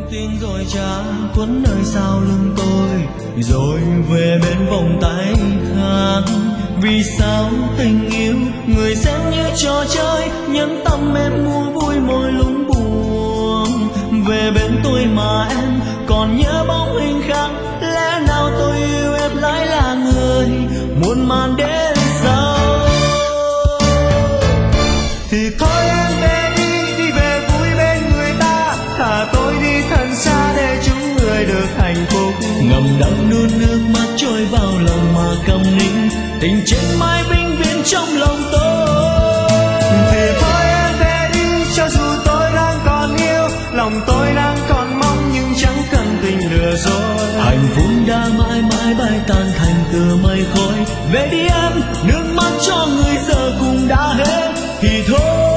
tin rồi chán quấn nơi sau lưng tôi, rồi về bên vòng tay khác. Vì sao tình yêu người xem như trò chơi, nhẫn tâm em mua vui mỗi lúc buồn. Về bên tôi mà em còn nhớ bóng hình khác, lẽ nào tôi yêu em lại là người muộn màng đến sau. Thì thôi em về đi về vui bên người ta, thả tôi đi thật xa để chúng người được hạnh phúc. Ngậm đắng nuốt nước mắt trôi vào lòng mà câm nín, tình chết mãi vĩnh viễn trong lòng tôi. Thì thôi em về đi cho dù tôi đang còn yêu, lòng tôi đang còn mong nhưng chẳng cần tình lừa dối. Hạnh phúc đã mãi mãi bay tan thành từ mây khói. Về đi em, nước mắt cho người giờ cũng đã hết thì thôi.